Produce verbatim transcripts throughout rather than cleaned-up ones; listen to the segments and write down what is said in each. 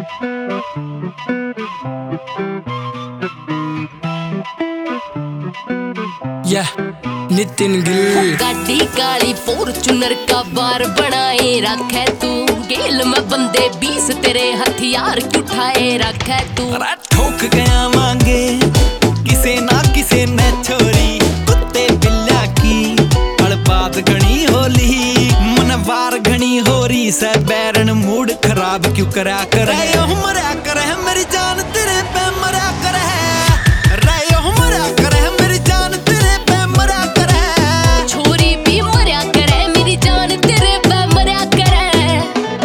Yeah, Nitin Gill गाड़ी काली Fortuner का बार बनाए रखे तू। गेल में बंदे बीस तेरे हथियार क्यों उठाए रखे तू। ठोक गया मांगे किसे ना किसे ने छोरी, कुत्ते बिल्ला की अड़बात घनी होली, मनवार घनी होरी से बैरन मूड खराब क्यों करा कर मरा कर है मेरी जान तेरे पे मरा कर है मरा कर है मेरी जान तेरे पे मरा कर है। छोरी भी मरा कर है मेरी जान तेरे पे मरा कर है।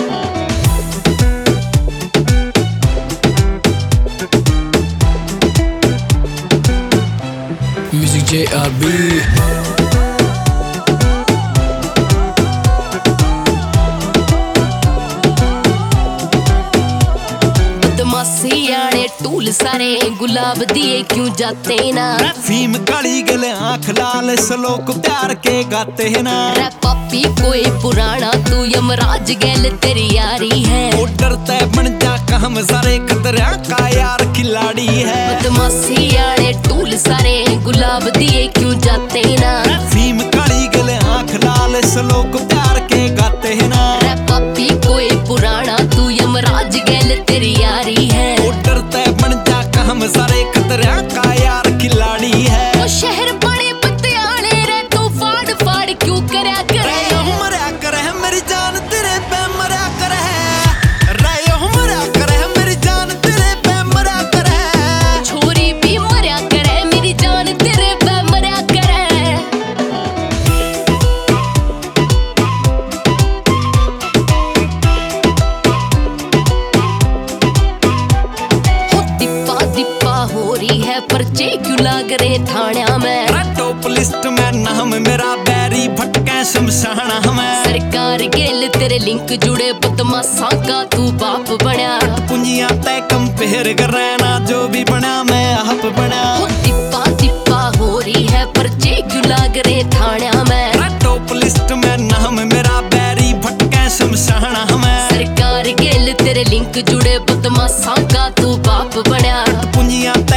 Music J R B. बदमाशियाने टूल सारे गुलाब दिए क्यों जाते ना। फीम काली गले आंख लाल सलोक प्यार के गाते हैं ना। रे पापी कोई पुराना तू यमराज गैल तेरी यारी है। वो डरता है बन जा हम सारे खतरा का यार खिलाड़ी है। बदमाशियाने टूल सारे गुलाब दिए क्यों जाते ना। फीम काली गले आंख लाल सलोक प्यार के गाते हैं ना। रे पापी कोई पुराना तू यमराज गैल तेरी यारी है। वो डरता है बन जा हम सारे खतरा का यार खिलाड़ी है। वो शहर बड़े पतियाले रे तू फाड़ फाड़ क्यों करया करे। मरा कर है मेरी जान तेरे पे मरा कर है मरा कर है मेरी जान तेरे पे मरा कर है। छोरी भी मरा कर है मेरी जान तेरे पे मरा कर है। दिप्पा दिप्पा हो रही है पर्चे क्यों लाग रहे थाना में। टॉप लिस्ट में नाम मेरा बैरी भटके शमशाना में। सरकार गेल तेरे लिंक जुड़े बदमाशा का तू बाप बना। पुंजिया तय कंपेयर कर ना जो भी बना मैं आप बना। दिप्पा दिप्पा हो रही है पर्चे क्यों लाग रहे थाना में। टॉप लिस्ट में नाम मेरा बैरी भटके शमशाना में। सरकार गेल तेरे लिंक जुड़े बदमाशा का तू बाप बना। पुंजिया